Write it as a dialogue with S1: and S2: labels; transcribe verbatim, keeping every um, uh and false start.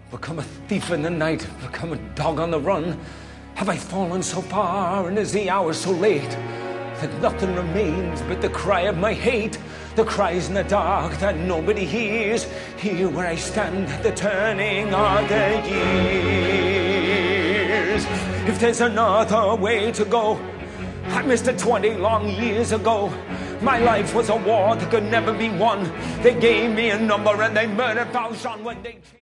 S1: become a thief in the night, become a dog on the run? Have I fallen so far, and is the hour so late that nothing remains but the cry of my hate? The cries in the dark that nobody hears, here where I stand at the turning of the years. If there's another way to go, I missed it twenty long years ago. My life was a war that could never be won. They gave me a number and they murdered Valjean when they...